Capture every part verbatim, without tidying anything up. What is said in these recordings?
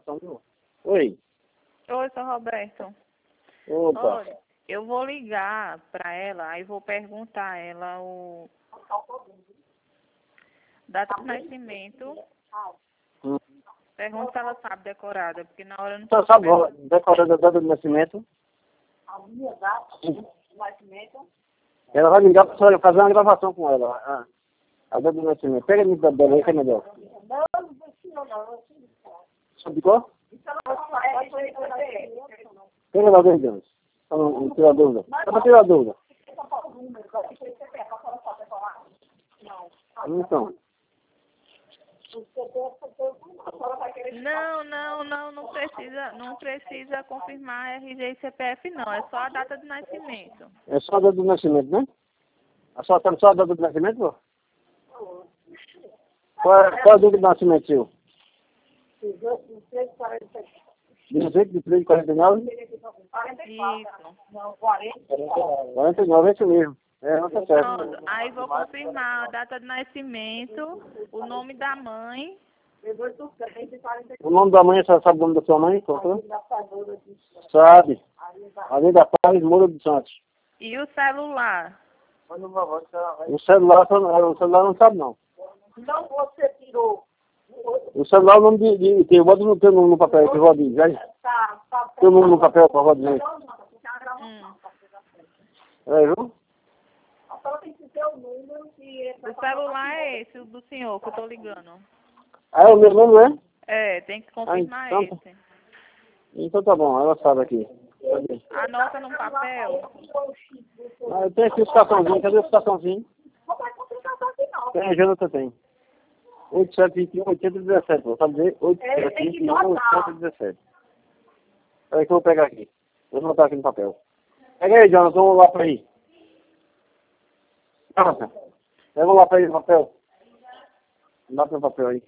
Oi. Oi, seu Roberto. Opa. Olha, eu vou ligar para ela, aí vou perguntar a ela o data de nascimento. Hum. Pergunta se ela sabe decorada, porque na hora eu não Você posso sabe perguntar. decorando a data de nascimento? A minha data de nascimento. Ela vai ligar para você fazer uma gravação com ela. Ah, a data de nascimento. Pega a lista dela aí que é melhor. Não, não precisa não. Sabe qual? Isso não é Pega lá dois anos. Para não tirar dúvida. Só para tirar dúvida. Então. Não, não, não, não precisa, não precisa confirmar R G e C P F não, é só a data de nascimento. É só a data de nascimento, né? É só, tá só a data de nascimento, pô? Qual é, qual é a data de nascimento seu? dezoito de três de quarenta e nove? Isso. Não, quarenta. quarenta e nove é isso mesmo. É, não tá certo. Pronto, aí vou confirmar a data de nascimento, o nome da mãe. O nome da mãe, você sabe o nome da sua mãe? Qual? Sabe. Além da Paz, Moura dos Santos. E o celular? O celular, o celular não sabe não. Não, você tirou. O celular é o nome de, de, de bota no teu nome no papel, que Rodinho, já. Tá, tá. Teu nome no papel para Rodinho. Hum. É, viu? Só tem que ter o número que... O celular é esse, o do senhor, que eu tô ligando. Ah, é o meu nome, é? É, tem que confirmar Ah, então, esse. Então tá bom, ela sabe aqui. Cadê? Anota no papel. Ah, eu tenho aqui o cartãozinho, cadê o cartãozinho? Não vai complicar aqui não. Tem, a Jonathan tem. oito sete dois um, oito zero um sete, sabe dizer? oito sete dois um, oito zero um sete. Peraí que eu vou pegar aqui. Vou anotar aqui no papel. Pega aí, Jonathan, vamos lá pra aí. Jonathan, pega lá pra aí no papel. Dá pro papel aí.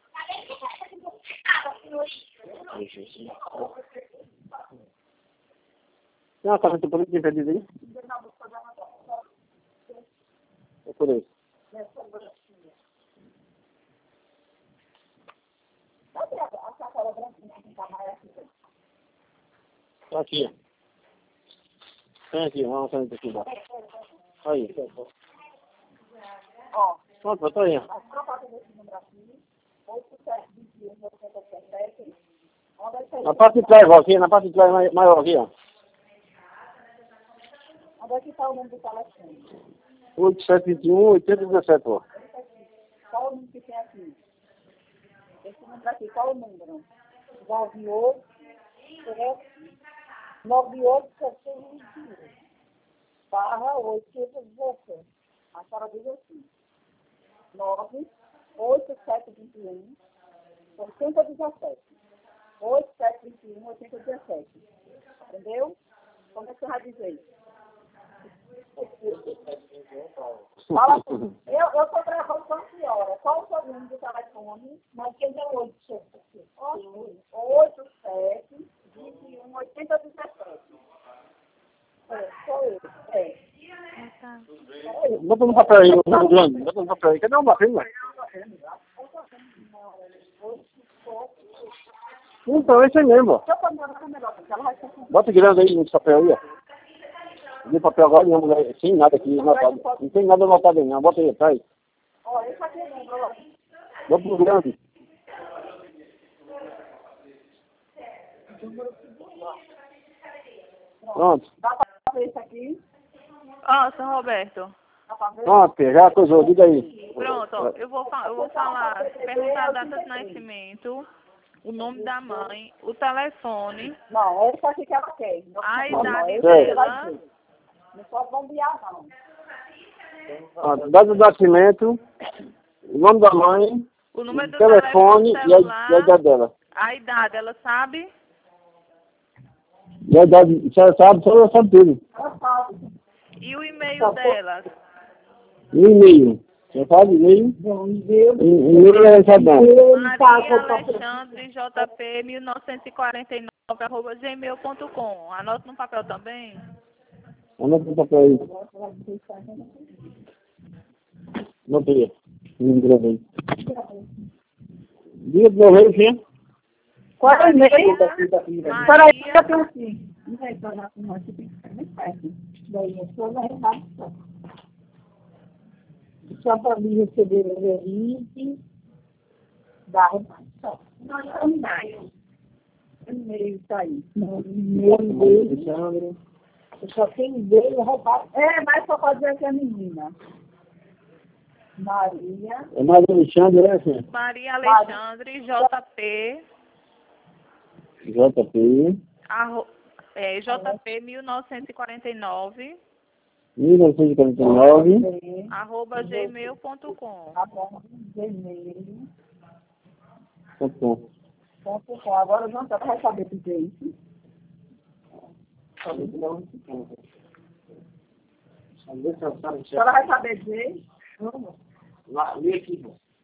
Tem uma carta política impedida aí? É por aí. Tá aqui. Tem aqui, vamos sair daqui embaixo. Aí. Ó, Pronto, tá aí. a troca desse número aqui, oito sete dois um, oito sete sete. Na parte de trás, ó, aqui, na parte de trás mai- maior aqui, ó. Onde é que está o número do telefone? oito sete dois um, oito zero um sete, ó. Qual o número que tem aqui? Esse número aqui, qual o número? nove oito nove oito sete um barra oitocentos e dezessete. A senhora diz assim. nove oito sete dois um, oitocentos e dezessete. oito sete dois um, oitocentos e dezessete. Entendeu? Como é que você vai dizer? Fala assim. Eu eu estou gravando com a senhora. Qual o seu número do telefone? Mas quem tem oito sete oito sete dois um, oitocentos e dezessete. É, sou eu. É. Bota no papel aí, o grande. Bota no papel aí. Cadê o papel, mano? Então, esse aí mesmo, ó. Deixa eu pôr na câmera, porque ela vai ser com... Bota grande aí nesse papel aí, ó. No papel agora, não, mulher, sem nada aqui anotado. Não tem nada anotado aí, não. Bota aí, tá aí. Ó, esse aqui é número, ó. Bota no grande. Pronto. Dá pra ver isso aqui? Ó, seu Roberto. Dá pra ver? Pronto, já coisou, diga aí. Pronto, ó, eu vou, fa- eu vou falar, perguntar a data de nascimento, o nome da mãe, o telefone, Não, é isso aqui que ela quer. Não, a não, idade é isso que ela vai dela. dizer. Não pode bombear, não. Pronto, data de nascimento, o nome da mãe, O número o do telefone telefone e a, celular, e a idade dela. a idade, ela sabe? E a idade, você sabe, você sabe tudo. Ela sabe. E o e-mail dela? E o e-mail. Você sabe o e-mail? Não, meu O e-mail é essa data. Maria Alexandre J P mil novecentos e quarenta e nove arroba gmail ponto com. Anota no papel também. Anota no papel aí. Anota aí. Não gravei. Diga de novo aí, sim. Qual é o e-mail? Espera aí, Maria, eu tenho assim. Não é só na não, você tem que ficar muito perto. Daí é só na redação. Só para me receber o release da redação. Não, não dá. O e-mail está aí. Não, o e-mail dele. Eu só tenho e-mail roubado. É, mas só pode dizer que é menina. Maria. É Maria Alexandre, é assim? Maria Alexandre, J P, J P, arro, é, J P mil novecentos e quarenta e nove, mil novecentos e quarenta e nove, arroba gmail ponto com. Gmail. ponto com. Ponto com. Agora não só vai saber dizer isso. Ela vai saber dizer. Lá, lê aqui.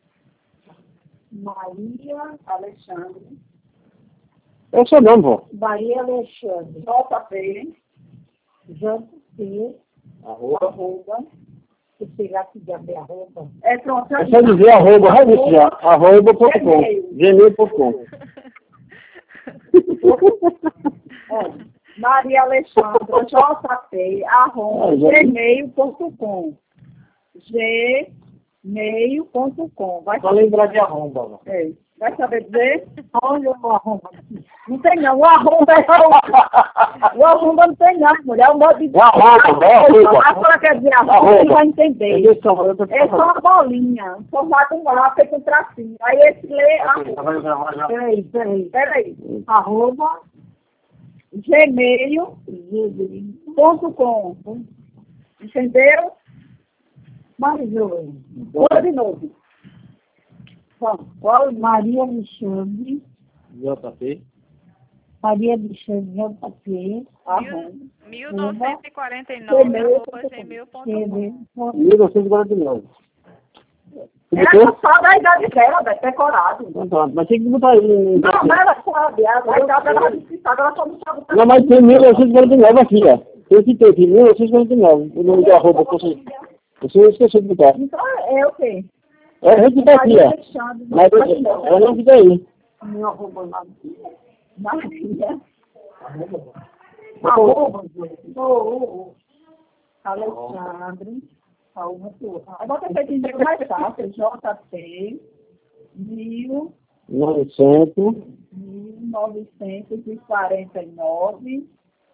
Maria Alexandre. É seu nome, vó. Maria Alexandre. J P. J P. Arroba. Arroba. Se pegar aqui de abrir arroba. É pronto. É só dizer arroba, vai ver já. Arroba ponto com. Gmail ponto com. É. Maria Alexandre, J P, arroba, gmail ponto com. Gmail ponto com. Vai Só lembrar de arroba, vó. É. Vai saber dizer? Olha o arroba. Não tem não, o arroba é só o arroba não tem não, mulher. O modo de O arroba, é arroba. A senhora quer dizer arroba, Arroba. você vai entender. Entendeu? Só- eu tô- É só uma bolinha, formado um lá, feito um tracinho. Aí esse lê Tá, vai gravar já. Peraí, peraí, peraí. Arroba gmail ponto com. Entenderam? Marizou. Bora de novo. Bom, qual? Maria Alexandre. J P. Maria Alexandre J P. Arroba. mil novecentos e quarenta e nove, arroba gmail ponto com. mil novecentos e quarenta e nove. Era só da idade dela, velho, decorado. Então, pronto, mas tem que botar aí. Não, mas ela sabe, a idade dela despistada, ela só não sabe. Não, mas tem mil novecentos e quarenta e nove aqui, ó. Eu citei aqui, mil novecentos e quarenta e nove. O nome do arroba, você, você esqueceu de botar. Então é o quê? É, a gente tá aqui, ó. Mas eu, eu não fiz aí. Meu arroba Maria. Maria. Arroba. Ô, Alexandre. Arroba tua. Agora você tem que mais fácil. J P. Mil. novecentos. mil novecentos e quarenta e nove.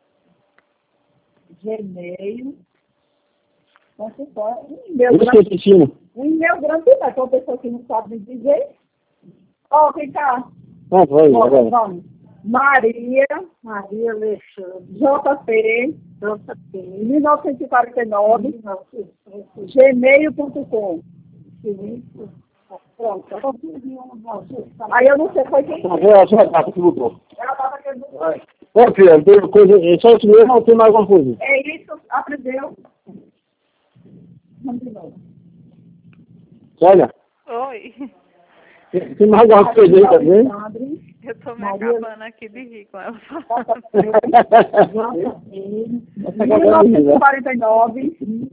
Gmail. Ponto com. Meu Eu esqueci de cima. um e-mail grande, né? Que é uma pessoa que não sabe me dizer. Ó, vem cá. Pronto, vai, Ó, vai. vamos. Maria. Maria Alexandre. J P. J P. mil novecentos e quarenta e nove. Gmail ponto com. Pronto. Aí eu não sei, foi quem. Tá vendo? Essa é a data que botou. Ela tava querendo. Ô, filha, tem coisa, é só isso mesmo ou tem mais alguma coisa? É isso, aprendeu. Vamos de novo. Olha, Oi, tem, tem mais alguma coisa aí também? Alexandre. eu tô me Maria- acabando aqui de rir com ela. mil novecentos e quarenta e nove.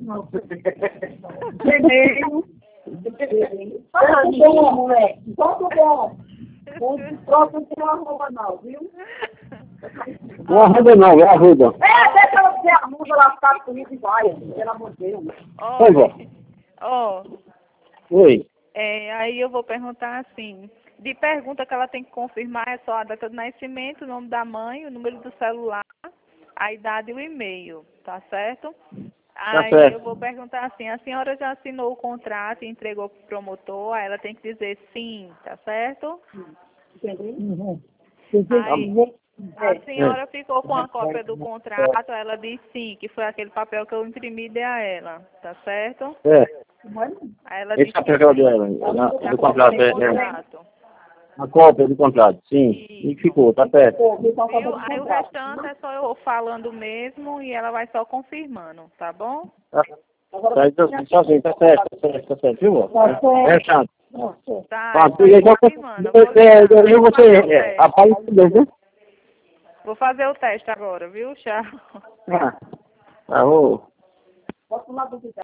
Gmail. Ponto bom, moleque. Ponto bom. O próximo tem arroba não, viu? Não arroba não, é arroba. É, deixa ela dizer a muda lá, ficar comigo e vai. Pelo amor de Deus. Vai, vó. Oi, ó, Oi. é, aí eu vou perguntar assim, de pergunta que ela tem que confirmar é só a data de nascimento, o nome da mãe, o número do celular, a idade e o e-mail, tá certo? Aí certo. eu vou perguntar assim, a senhora já assinou o contrato e entregou para o promotor, aí ela tem que dizer sim, tá certo? Entendeu? Aí, a senhora ficou com a cópia do contrato, ela disse sim, que foi aquele papel que eu imprimi e dei a ela, tá certo? É, Aí ela esse disse papel que que ela sim, deu ela, na- a do cópia contrato, do é, é. contrato. A cópia do contrato, sim. E ficou, tá perto. Viu? Aí o restante é só eu falando mesmo e ela vai só confirmando, tá bom? Tá, tá, então, só assim, tá certo, tá certo, tá certo, viu, vó? Tá certo. É chato. Tá, Ah, eu tu já vou tá confirmando. Eu vou é, ligar. eu Vou você, fazer o é, teste. apaga tudo, né? Vou fazer o teste agora, viu? Tchau. Ah, tá, ô. Posso lá duvidar?